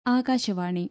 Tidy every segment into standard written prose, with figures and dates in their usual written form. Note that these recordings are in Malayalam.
ആകാശവാണി.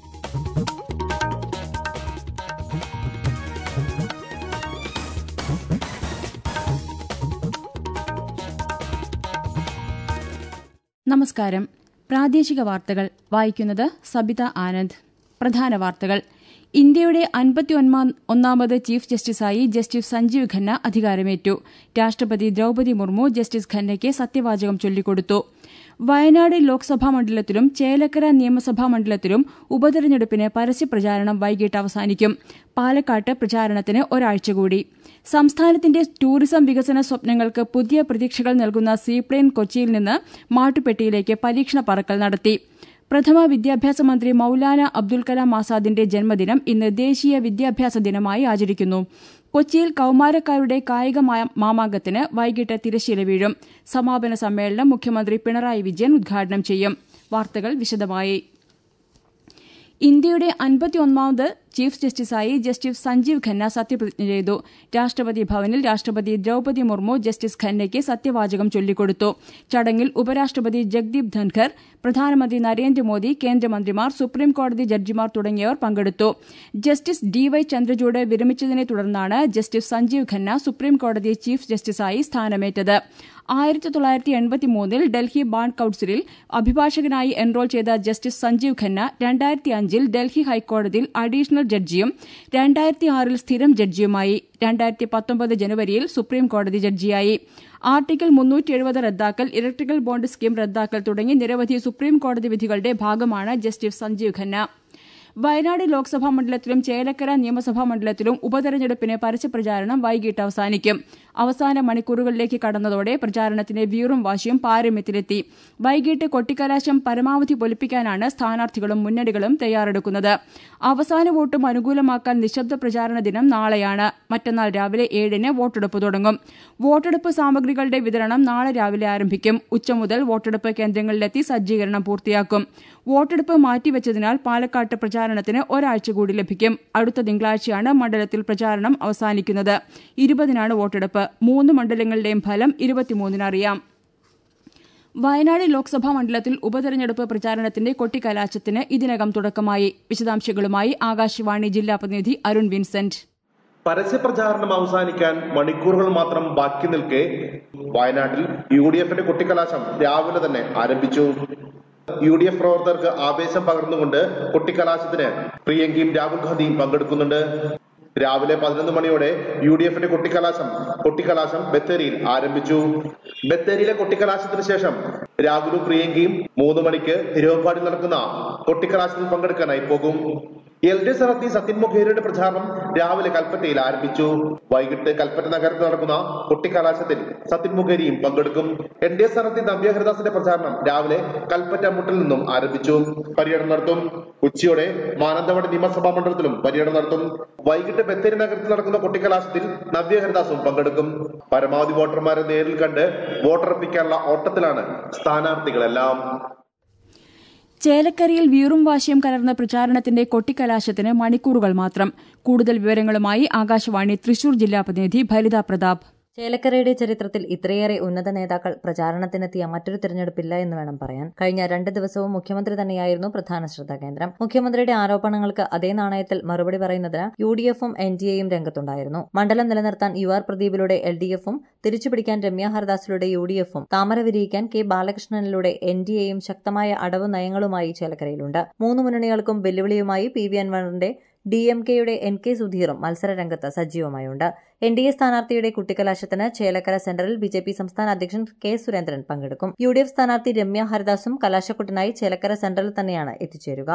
നമസ്കാരം. പ്രാദേശിക വാർത്തകൾ വായിക്കുന്നത് സബിത ആനന്ദ്. പ്രധാന വാർത്തകൾ. ഇന്ത്യയുടെ 51ാമത് ചീഫ് ജസ്റ്റിസായി ജസ്റ്റിസ് സഞ്ജീവ് ഖന്ന അധികാരമേറ്റു. രാഷ്ട്രപതി ദ്രൌപദി മുർമു ജസ്റ്റിസ് ഖന്നയ്ക്ക് സത്യവാചകം ചൊല്ലിക്കൊടുത്തു. വയനാട് ലോക്സഭാ മണ്ഡലത്തിലും ചേലക്കര നിയമസഭാ മണ്ഡലത്തിലും ഉപതെരഞ്ഞെടുപ്പിന് പരസ്യപ്രചാരണം വൈകിട്ട് അവസാനിക്കും. പാലക്കാട്ട് പ്രചാരണത്തിന് ഒരാഴ്ച കൂടി. സംസ്ഥാനത്തിന്റെ ടൂറിസം വികസന സ്വപ്നങ്ങൾക്ക് പുതിയ പ്രതീക്ഷകൾ നൽകുന്ന സീപ്ലെയിൻ കൊച്ചിയിൽ നിന്ന് മാട്ടുപ്പെട്ടിയിലേക്ക് പരീക്ഷണ പറക്കൽ നടത്തി. പ്രഥമ വിദ്യാഭ്യാസ മന്ത്രി മൌലാന അബ്ദുൽ കലാം ആസാദിന്റെ ജന്മദിനം ഇന്ന് ദേശീയ വിദ്യാഭ്യാസ ദിനമായി ആചരിക്കുന്നു. കൊച്ചിയിൽ കൌമാരക്കാരുടെ കായിക മാമാങ്കത്തിന് വൈകിട്ട് തിരശ്ശീല വീഴും. സമാപന സമ്മേളനം മുഖ്യമന്ത്രി പിണറായി വിജയൻ ഉദ്ഘാടനം ചെയ്യും. വാർത്തകൾ വിശദമായി. ഇന്ത്യയുടെ 51ാമത് ചീഫ് ജസ്റ്റിസായി ജസ്റ്റിസ് സഞ്ജീവ് ഖന്ന സത്യപ്രതിജ്ഞ ചെയ്തു. രാഷ്ട്രപതി ഭവനിൽ രാഷ്ട്രപതി ദ്രൌപദി മുർമു ജസ്റ്റിസ് ഖന്നയ്ക്ക് സത്യവാചകം ചൊല്ലിക്കൊടുത്തു. ചടങ്ങിൽ ഉപരാഷ്ട്രപതി ജഗ്ദീപ് ധൻഖർ, പ്രധാനമന്ത്രി നരേന്ദ്രമോദി, കേന്ദ്രമന്ത്രിമാർ, സുപ്രീംകോടതി ജഡ്ജിമാർ തുടങ്ങിയവർ പങ്കെടുത്തു. ജസ്റ്റിസ് DY ചന്ദ്രചൂഡ് വിരമിച്ചതിനെ തുടർന്നാണ് ജസ്റ്റിസ് സഞ്ജീവ് ഖന്ന സുപ്രീംകോടതി ചീഫ് ജസ്റ്റിസായി സ്ഥാനമേറ്റത്. 1983 ഡൽഹി ബാർ കൌൺസിലിൽ അഭിഭാഷകനായി എൻറോൾ ചെയ്ത ജസ്റ്റിസ് സഞ്ജീവ് ഖന്ന 2005 ഡൽഹി ഹൈക്കോടതിയിൽ അഡീഷണൽ ജഡ്ജിയും 2006 സ്ഥിരം ജഡ്ജിയുമായി. 2019 ജനുവരിയിൽ സുപ്രീംകോടതി ജഡ്ജിയായി. ആർട്ടിക്കിൾ 370 റദ്ദാക്കൽ, ഇലക്ട്രിക്കൽ ബോണ്ട് സ്കീം റദ്ദാക്കൽ തുടങ്ങി നിരവധി സുപ്രീംകോടതി വിധികളുടെ ഭാഗമാണ് ജസ്റ്റിസ് സഞ്ജീവ് ഖന്ന. വയനാട് ലോക്സഭാ മണ്ഡലത്തിലും ചേലക്കര നിയമസഭാ മണ്ഡലത്തിലും ഉപതെരഞ്ഞെടുപ്പിന് പരസ്യപ്രചാരണം വൈകിട്ട് അവസാനിക്കും. അവസാന മണിക്കൂറുകളിലേക്ക് കടന്നതോടെ പ്രചാരണത്തിന് വീറും വാശിയും പാരമ്യത്തിലെത്തി. വൈകിട്ട് കൊട്ടിക്കലാശം പരമാവധി പൊലിപ്പിക്കാനാണ് സ്ഥാനാർത്ഥികളും മുന്നണികളും തയ്യാറെടുക്കുന്നത്. അവസാന വോട്ടും അനുകൂലമാക്കാൻ നിശബ്ദ പ്രചാരണ ദിനം നാളെയാണ്. മറ്റന്നാൾ രാവിലെ 7-ന് വോട്ടെടുപ്പ് തുടങ്ങും. വോട്ടെടുപ്പ് സാമഗ്രികളുടെ വിതരണം നാളെ രാവിലെ ആരംഭിക്കും. ഉച്ചമുതൽ വോട്ടെടുപ്പ് കേന്ദ്രങ്ങളിലെത്തി സജ്ജീകരണം പൂർത്തിയാക്കും. വോട്ടെടുപ്പ് മാറ്റിവെച്ചതിനാൽ പാലക്കാട്ട് പ്രചാരണത്തിന് ഒരാഴ്ച കൂടി ലഭിക്കും. അടുത്ത തിങ്കളാഴ്ചയാണ് മണ്ഡലത്തിൽ പ്രചാരണം അവസാനിക്കുന്നത്. 20-നാണ് വോട്ടെടുപ്പ്. 3 മണ്ഡലങ്ങളിലെയും ഫലം 23-ന് അറിയാം. വയനാട് ലോക്സഭാ മണ്ഡലത്തിൽ ഉപതെരഞ്ഞെടുപ്പ് പ്രചാരണത്തിന്റെ കൊട്ടിക്കലാശത്തിന് ഇതിനകം തുടക്കമായി. വിശദാംശങ്ങളുമായി ആകാശവാണി ജില്ലാ പ്രതിനിധി അരുൺ വിൻസെന്റ്. പരസ്യപ്രചാരണം അവസാനിക്കാൻ മണിക്കൂറുകൾ മാത്രം ബാക്കി നിൽക്കെ വയനാട്ടിൽ UDFന്റെ കൊട്ടിക്കലാശം രാവിലെ തന്നെ ആരംഭിച്ചു. UDF പ്രവർത്തകർക്ക് ആവേശം പകർന്നുകൊണ്ട് കൊട്ടിക്കലാശത്തിന് പ്രിയങ്കയും രാഹുൽ ഗാന്ധിയും പങ്കെടുക്കുന്നുണ്ട്. രാവിലെ 11 മണിയോടെ UDFന്റെ കൊട്ടിക്കലാശം ബത്തേരിയിൽ ആരംഭിച്ചു. ബത്തേരിയിലെ കൊട്ടിക്കലാശത്തിന് ശേഷം രാഹുലും പ്രിയങ്കയും 3 മണിക്ക് തിരുവമ്പാടിയിൽ നടക്കുന്ന കൊട്ടിക്കലാശത്തിൽ പങ്കെടുക്കാനായി പോകും. LDF സ്ഥാനാർത്ഥി സത്യൻ മൊഹേരിയുടെ പ്രചാരണം രാവിലെ കൽപ്പറ്റയിൽ ആരംഭിച്ചു. വൈകിട്ട് കൽപ്പറ്റ നഗരത്തിൽ നടക്കുന്ന കൊട്ടിക്കലാശത്തിൽ സത്യൻ മൊഹേരിയും പങ്കെടുക്കും. NDA സ്ഥാനാർത്ഥി നവ്യ ഹരിദാസിന്റെ പ്രചാരണം രാവിലെ കൽപ്പറ്റ മുട്ടിൽ നിന്നും ആരംഭിച്ചു. പര്യടനം നടത്തും. ഉച്ചയോടെ മാനന്തവാടി നിയമസഭാ മണ്ഡലത്തിലും പര്യടനം നടത്തും. വൈകിട്ട് ബത്തേരി നഗരത്തിൽ നടക്കുന്ന കൊട്ടിക്കലാശത്തിൽ നവ്യ ഹരിദാസും പങ്കെടുക്കും. പരമാവധി വോട്ടർമാരെ നേരിൽ കണ്ട് വോട്ടുറപ്പിക്കാനുള്ള ഓട്ടത്തിലാണ് സ്ഥാനാർത്ഥികളെല്ലാം. ചേലക്കരയിൽ വീറും വാശിയും കലർന്ന പ്രചാരണത്തിന്റെ കൊട്ടിക്കലാശത്തിന് മണിക്കൂറുകൾ മാത്രം. കൂടുതൽ വിവരങ്ങളുമായി ആകാശവാണി തൃശൂർ ജില്ലാ പ്രതിനിധി ഭരിത പ്രതാപ്. ചേലക്കരയുടെ ചരിത്രത്തിൽ ഇത്രയേറെ ഉന്നത നേതാക്കൾ പ്രചാരണത്തിനെത്തിയ മറ്റൊരു തിരഞ്ഞെടുപ്പില്ല എന്ന് വേണം പറയാൻ. കഴിഞ്ഞ 2 ദിവസവും മുഖ്യമന്ത്രി തന്നെയായിരുന്നു പ്രധാന ശ്രദ്ധാകേന്ദ്രം. മുഖ്യമന്ത്രിയുടെ ആരോപണങ്ങൾക്ക് അതേ നാണയത്തിൽ മറുപടി പറയുന്നതിന് UDFും NDAയും രംഗത്തുണ്ടായിരുന്നു. മണ്ഡലം നിലനിർത്താൻ UR പ്രദീപിലൂടെ LDFും തിരിച്ചുപിടിക്കാൻ രമ്യ ഹർദാസിലൂടെ UDFും താമര വിരിയിക്കാൻ K ബാലകൃഷ്ണനിലൂടെ NDAയും ശക്തമായ അടവ് നയങ്ങളുമായി ചേലക്കരയിലുണ്ട്. 3 മുന്നണികൾക്കും വെല്ലുവിളിയുമായി PV അൻവറിന്റെ DMKയുടെ NK സുധീറും മത്സരരംഗത്ത് സജീവമായുണ്ട്. NDA സ്ഥാനാർത്ഥിയുടെ കുട്ടിക്കലാശത്തിന് ചേലക്കര സെന്ററിൽ BJP സംസ്ഥാന അധ്യക്ഷൻ K സുരേന്ദ്രൻ പങ്കെടുക്കും. UDF സ്ഥാനാർത്ഥി രമ്യ ഹരിദാസും കലാശക്കൊട്ടിനായി ചേലക്കര സെന്ററിൽ തന്നെയാണ് എത്തിച്ചേരുക.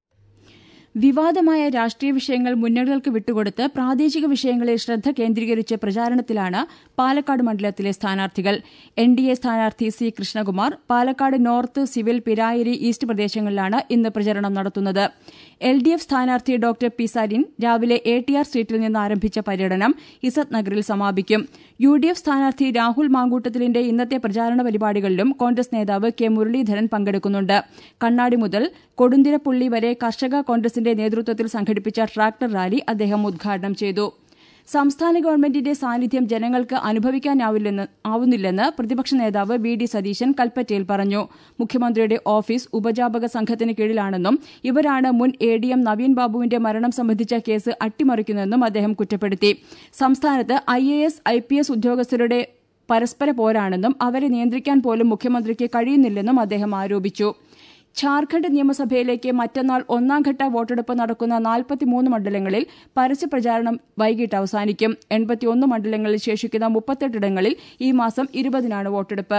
വിവാദമായ രാഷ്ട്രീയ വിഷയങ്ങൾ മുന്നണികൾക്ക് വിട്ടുകൊടുത്ത് പ്രാദേശിക വിഷയങ്ങളിൽ ശ്രദ്ധ കേന്ദ്രീകരിച്ച് പ്രചാരണത്തിലാണ് പാലക്കാട് മണ്ഡലത്തിലെ സ്ഥാനാർത്ഥികൾ. NDA സ്ഥാനാർത്ഥി C Krishnakumar Palakkad north, civil, Pirayiri, east പ്രദേശങ്ങളിലാണ് ഇന്ന് പ്രചരണം നടത്തുന്നത്. LDF സ്ഥാനാർത്ഥി ഡോക്ടർ പി സരിൻ രാവിലെ ATR സ്ട്രീറ്റിൽ നിന്ന് ആരംഭിച്ച പര്യടനം ഇസത്ത് നഗറിൽ സമാപിക്കും. UDF സ്ഥാനാർത്ഥി രാഹുൽ മാങ്കൂട്ടത്തിലിന്റെ ഇന്നത്തെ പ്രചാരണ പരിപാടികളിലും കോൺഗ്രസ് നേതാവ് കെ മുരളീധരൻ പങ്കെടുക്കുന്നുണ്ട്. കണ്ണാടി മുതൽ കൊടുന്തിരപ്പുള്ളി വരെ കർഷക കോൺഗ്രസിന്റെ നേതൃത്വത്തിൽ സംഘടിപ്പിച്ച ട്രാക്ടർ റാലി അദ്ദേഹം ഉദ്ഘാടനം ചെയ്തു. സംസ്ഥാന ഗവൺമെന്റിന്റെ സാന്നിധ്യം ജനങ്ങൾക്ക് ആവുന്നില്ലെന്ന് പ്രതിപക്ഷ നേതാവ് വി.ഡി. സതീശൻ കൽപ്പറ്റയിൽ പറഞ്ഞു. മുഖ്യമന്ത്രിയുടെ ഓഫീസ് ഉപജാപക സംഘത്തിന് കീഴിലാണെന്നും ഇവരാണ് മുൻ എ.ഡി.എം. നവീൻ ബാബുവിന്റെ മരണം സംബന്ധിച്ച കേസ് അട്ടിമറിക്കുന്നതെന്നും അദ്ദേഹം കുറ്റപ്പെടുത്തി. സംസ്ഥാനത്ത് IAS, IPS ഉദ്യോഗസ്ഥരുടെ പരസ്പര പോരാണെന്നും അവരെ നിയന്ത്രിക്കാൻ പോലും മുഖ്യമന്ത്രിക്ക് കഴിയുന്നില്ലെന്നും അദ്ദേഹം ആരോപിച്ചു. ഝാർഖണ്ഡ് നിയമസഭയിലേക്ക് മറ്റന്നാൾ ഒന്നാംഘട്ട വോട്ടെടുപ്പ് നടക്കുന്ന 43 മണ്ഡലങ്ങളിൽ പരസ്യപ്രചാരണം വൈകിട്ട് അവസാനിക്കും. 81 മണ്ഡലങ്ങളിൽ ശേഷിക്കുന്ന 38 ഇടങ്ങളിൽ ഈ മാസം 20-നാണ് വോട്ടെടുപ്പ്.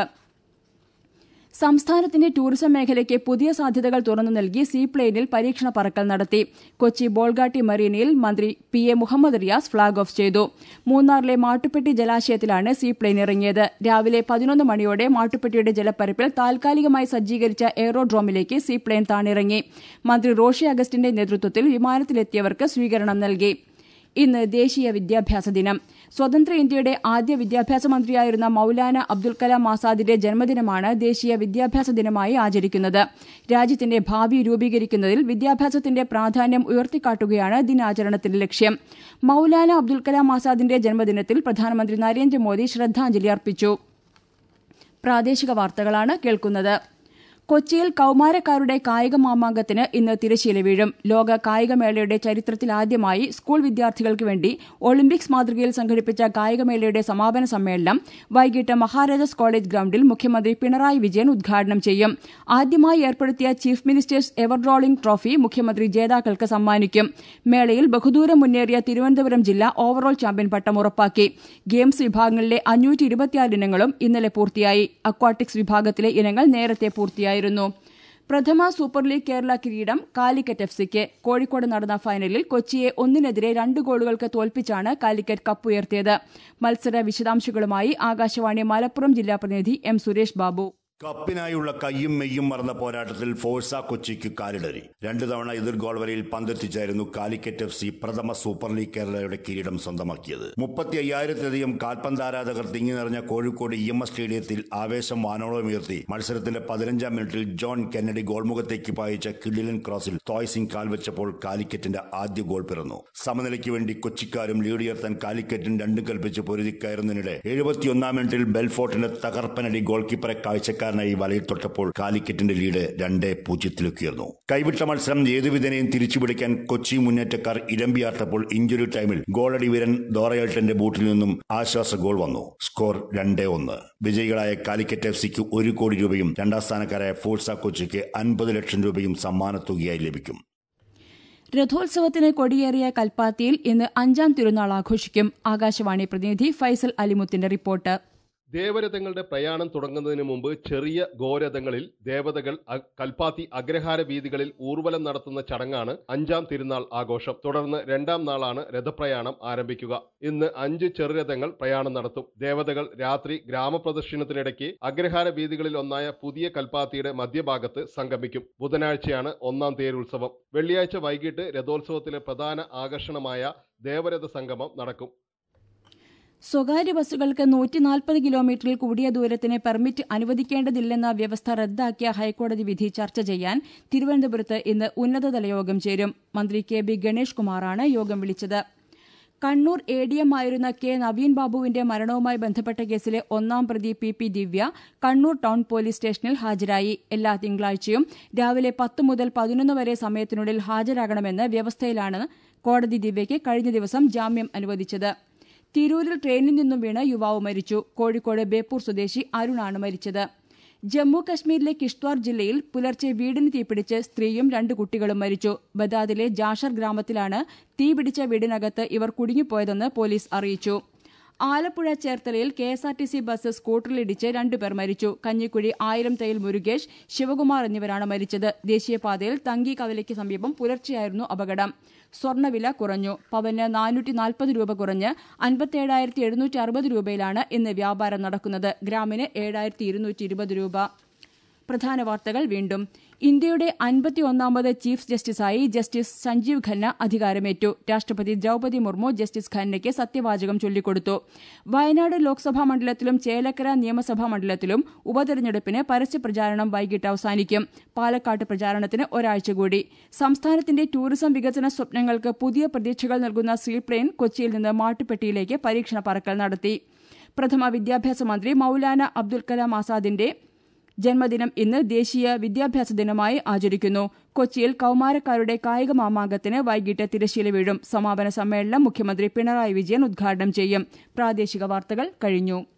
സംസ്ഥാനത്തിന്റെ ടൂറിസം മേഖലയ്ക്ക് പുതിയ സാധ്യതകൾ തുറന്നു നൽകി സീപ്ലെയിനിൽ പരീക്ഷണ പറക്കൽ നടത്തി. കൊച്ചി ബോൾഗാട്ടി മറീനയിൽ മന്ത്രി P.A. Muhammad Riyas flag off ചെയ്തു. മൂന്നാറിലെ മാട്ടുപ്പെട്ടി ജലാശയത്തിലാണ് സീപ്ലെയിൻ ഇറങ്ങിയത്. രാവിലെ 11 മണിയോടെ മാട്ടുപ്പെട്ടിയുടെ ജലപ്പരപ്പിൽ താൽക്കാലികമായി സജ്ജീകരിച്ച എയറോഡ്രോമിലേക്ക് സീപ്ലെയിൻ താണിറങ്ങി. മന്ത്രി റോഷി അഗസ്റ്റിന്റെ നേതൃത്വത്തിൽ വിമാനത്തിലെത്തിയവർക്ക് സ്വീകരണം നൽകി. ഇന്ന് ദേശീയ വിദ്യാഭ്യാസ ദിനം. സ്വതന്ത്ര ഇന്ത്യയുടെ ആദ്യ വിദ്യാഭ്യാസ മന്ത്രിയായിരുന്ന മൌലാന അബ്ദുൽ കലാം ആസാദിന്റെ ജന്മദിനമാണ് ദേശീയ വിദ്യാഭ്യാസ ദിനമായി ആചരിക്കുന്നത്. രാജ്യത്തിന്റെ ഭാവി രൂപീകരിക്കുന്നതിൽ വിദ്യാഭ്യാസത്തിന്റെ പ്രാധാന്യം ഉയർത്തിക്കാട്ടുകയാണ് ദിനാചരണത്തിന്റെ ലക്ഷ്യം. മൌലാന അബ്ദുൽ കലാം ആസാദിന്റെ ജന്മദിനത്തിൽ പ്രധാനമന്ത്രി നരേന്ദ്രമോദി ശ്രദ്ധാഞ്ജലി അർപ്പിച്ചു. പ്രാദേശിക വാർത്തകളാണ് കേൾക്കുന്നത്. കൊച്ചിയിൽ കൌമാരക്കാരുടെ കായിക മാമാങ്കത്തിന് ഇന്ന് തിരശ്ശീല വീഴും. ലോക കായികമേളയുടെ ചരിത്രത്തിലാദ്യമായി സ്കൂൾ വിദ്യാർത്ഥികൾക്ക് വേണ്ടി ഒളിമ്പിക്സ് മാതൃകയിൽ സംഘടിപ്പിച്ച കായികമേളയുടെ സമാപന സമ്മേളനം വൈകിട്ട് മഹാരാജാസ് കോളേജ് ഗ്രൌണ്ടിൽ മുഖ്യമന്ത്രി പിണറായി വിജയൻ ഉദ്ഘാടനം ചെയ്യും. ആദ്യമായി ഏർപ്പെടുത്തിയ chief ministers ever rolling trophy മുഖ്യമന്ത്രി ജേതാക്കൾക്ക് സമ്മാനിക്കും. മേളയിൽ ബഹുദൂരം മുന്നേറിയ തിരുവനന്തപുരം ജില്ല ഓവറോൾ ചാമ്പ്യൻ പട്ടം ഉറപ്പാക്കി. ഗെയിംസ് വിഭാഗങ്ങളിലെ 526 ഇനങ്ങളും ഇന്നലെ പൂർത്തിയായി. അക്വാട്ടിക്സ് വിഭാഗത്തിലെ ഇനങ്ങൾ നേരത്തെ പൂർത്തിയായി. പ്രഥമ സൂപ്പർ ലീഗ് കേരള കിരീടം കാലിക്കറ്റ് FC-ക്ക്. കോഴിക്കോട് നടന്ന ഫൈനലിൽ കൊച്ചിയെ 1-2 ഗോളുകൾക്ക് തോൽപ്പിച്ചാണ് കാലിക്കറ്റ് കപ്പുയർത്തിയത്. മത്സര വിശദാംശങ്ങളുമായി ആകാശവാണി മലപ്പുറം ജില്ലാ പ്രതിനിധി M. സുരേഷ് ബാബു. കപ്പിനായുള്ള കയ്യും മെയ്യും മറന്ന പോരാട്ടത്തിൽ ഫോഴ്സ കൊച്ചിക്ക് കാലിടറി. 2 തവണ എതിർ ഗോൾ വരയിൽ പന്തെത്തിച്ചായിരുന്നു കാലിക്കറ്റ് FC പ്രഥമ സൂപ്പർ ലീഗ് കേരളയുടെ കിരീടം സ്വന്തമാക്കിയത്. 35,000-ലധികം കാൽപന്താരാധകർ തിങ്ങി നിറഞ്ഞ കോഴിക്കോട് EMS സ്റ്റേഡിയത്തിൽ ആവേശം വാനോളമുയർത്തി. മത്സരത്തിന്റെ 15-ാം മിനിറ്റിൽ ജോൺ കെന്നഡി ഗോൾമുഖത്തേക്ക് പായിച്ച കിടിലൻ ക്രോസിൽ തോയ് സിംഗ് കാൽവെച്ചപ്പോൾ കാലിക്കറ്റിന്റെ ആദ്യ ഗോൾ പിറന്നു. സമനിലയ്ക്ക് വേണ്ടി കൊച്ചിക്കാരും ലീഡുയർത്താൻ കാലിക്കറ്റിന് 2 കൽപ്പിച്ച് പൊരുതി കയറുന്നതിനിടെ 71-ാം മിനിറ്റിൽ ബെൽഫോർട്ടിന്റെ തകർപ്പനടി ഗോൾ കീപ്പറെ കാഴ്ചക്കാരനായി വലയിൽ തൊട്ടപ്പോൾ കാലിക്കറ്റിന്റെ ലീഡ് 2-0 കൈവിട്ട മത്സരം ഏതുവിധനെയും തിരിച്ചുപിടിക്കാൻ കൊച്ചി മുന്നേറ്റക്കാർ ഇരമ്പിയാർത്തപ്പോൾ ഇഞ്ചുറി ടൈമിൽ ഗോളടി വീരൻ ദോറയൽട്ടന്റെ ബൂട്ടിൽ നിന്നും ആശ്വാസ ഗോൾ വന്നു. സ്കോർ 2-1. വിജയികളായ കാലിക്കറ്റ് FC-ക്ക് 1 കോടി രൂപയും 2ാം സ്ഥാനക്കാരായ ഫോഴ്സ കൊച്ചിക്ക് 50 ലക്ഷം രൂപയും സമ്മാനത്തുകയായി ലഭിക്കും. രഥോത്സവത്തിന് കൊടിയേറിയ കൽപ്പാത്തിയിൽ ഇന്ന് 5ാം തിരുനാൾ ആഘോഷിക്കും. ആകാശവാണി പ്രതിനിധി ഫൈസൽ അലിമുത്തിന്റെ റിപ്പോർട്ട്. ദേവരഥങ്ങളുടെ പ്രയാണം തുടങ്ങുന്നതിന് മുമ്പ് ചെറിയ ഗോരഥങ്ങളിൽ ദേവതകൾ കൽപ്പാത്തി അഗ്രഹാര വീതികളിൽ ഊർവലം നടത്തുന്ന ചടങ്ങാണ് 5ാം തിരുനാൾ ആഘോഷം. തുടർന്ന് 2ാം നാളാണ് രഥപ്രയാണം ആരംഭിക്കുക. ഇന്ന് 5 ചെറുരഥങ്ങൾ പ്രയാണം നടത്തും. ദേവതകൾ രാത്രി ഗ്രാമപ്രദക്ഷിണത്തിനിടയ്ക്ക് അഗ്രഹാര വീതികളിൽ ഒന്നായ പുതിയ കൽപ്പാത്തിയുടെ മധ്യഭാഗത്ത് സംഗമിക്കും. ബുധനാഴ്ചയാണ് 1ാം തേരുത്സവം. വെള്ളിയാഴ്ച വൈകിട്ട് രഥോത്സവത്തിലെ പ്രധാന ആകർഷണമായ ദേവരഥ സംഗമം നടക്കും. സ്വകാര്യ ബസ്സുകൾക്ക് 140 കിലോമീറ്ററിൽ കൂടിയ ദൂരത്തിന് പെർമിറ്റ് അനുവദിക്കേണ്ടതില്ലെന്ന വ്യവസ്ഥ റദ്ദാക്കിയ ഹൈക്കോടതി വിധി ചർച്ച ചെയ്യാൻ തിരുവനന്തപുരത്ത് ഇന്ന് ഉന്നതതല യോഗം ചേരും. മന്ത്രി KB ഗണേഷ് കുമാറാണ് യോഗം വിളിച്ചത്. കണ്ണൂർ ADM ആയിരുന്ന K. നവീൻ ബാബുവിന്റെ മരണവുമായി ബന്ധപ്പെട്ട കേസിലെ 1ാം പ്രതി PP Divya Kannur town police സ്റ്റേഷനിൽ ഹാജരായി. എല്ലാ തിങ്കളാഴ്ചയും രാവിലെ 10 മുതൽ 11 വരെ സമയത്തിനുള്ളിൽ ഹാജരാകണമെന്ന് വ്യവസ്ഥയിലാണ് കോടതി ദിവ്യയ്ക്ക് കഴിഞ്ഞ ദിവസം ജാമ്യം അനുവദിച്ചത്. തിരൂരിൽ ട്രെയിനിൽ നിന്നും വീണ് യുവാവ് മരിച്ചു. കോഴിക്കോട് ബേപ്പൂർ സ്വദേശി അരുണാണ് മരിച്ചത്. ജമ്മു കശ്മീരിലെ കിഷ്ത്വാർ ജില്ലയിൽ പുലർച്ചെ വീടിന് തീപിടിച്ച് സ്ത്രീയും 2 കുട്ടികളും മരിച്ചു. ബദാദിലെ ജാഷർ ഗ്രാമത്തിലാണ് തീപിടിച്ച വീടിനകത്ത് ഇവർ കുടുങ്ങിപ്പോയതെന്ന് പോലീസ് അറിയിച്ചു. ആലപ്പുഴ ചേർത്തലയിൽ KSRTC ബസ് സ്കൂട്ടറിലിടിച്ച് 2 പേർ മരിച്ചു. കഞ്ഞിക്കുഴി 1000 തയ്യിൽ മുരുകേഷ്, ശിവകുമാർ എന്നിവരാണ് മരിച്ചത്. ദേശീയപാതയിൽ തങ്കി കവലയ്ക്ക് സമീപം പുലർച്ചെയായിരുന്നു അപകടം. സ്വർണ്ണവില കുറഞ്ഞു. പവന് 440 രൂപ കുറഞ്ഞ് 57,760 രൂപയിലാണ് ഇന്ന് വ്യാപാരം നടക്കുന്നത്. ഗ്രാമിന് 7,220 രൂപ. പ്രധാന വാർത്തകൾ വീണ്ടും. ഇന്ത്യയുടെ 51ാമത് ചീഫ് ജസ്റ്റിസായി ജസ്റ്റിസ് സഞ്ജീവ് ഖന്ന അധികാരമേറ്റു. രാഷ്ട്രപതി ദ്രൌപദി മുർമു ജസ്റ്റിസ് ഖന്നയ്ക്ക് സത്യവാചകം ചൊല്ലിക്കൊടുത്തു. വയനാട് ലോക്സഭാ മണ്ഡലത്തിലും ചേലക്കര നിയമസഭാ മണ്ഡലത്തിലും ഉപതെരഞ്ഞെടുപ്പിന് പരസ്യപ്രചാരണം വൈകിട്ട് അവസാനിക്കും. പാലക്കാട്ട് പ്രചാരണത്തിന് ഒരാഴ്ച കൂടി. സംസ്ഥാനത്തിന്റെ ടൂറിസം വികസന സ്വപ്നങ്ങൾക്ക് പുതിയ പ്രതീക്ഷകൾ നൽകുന്ന സീപ്ലെയിൻ കൊച്ചിയിൽ നിന്ന് മാട്ടുപ്പെട്ടിയിലേക്ക് പരീക്ഷണ പറക്കൽ നടത്തി. പ്രഥമ വിദ്യാഭ്യാസ മന്ത്രി മൌലാന അബ്ദുൽ കലാം ആസാദിന്റെ ജന്മദിനം ഇന്ന് ദേശീയ വിദ്യാഭ്യാസ ദിനമായി ആചരിക്കുന്നു. കൊച്ചിയിൽ കൌമാരക്കാരുടെ കായിക മാമാങ്കത്തിന് വൈകിട്ട് തിരശ്ശീല വീഴും. സമാപന സമ്മേളനം മുഖ്യമന്ത്രി പിണറായി വിജയൻ ഉദ്ഘാടനം ചെയ്യും. പ്രാദേശിക വാർത്തകൾ കഴിഞ്ഞു.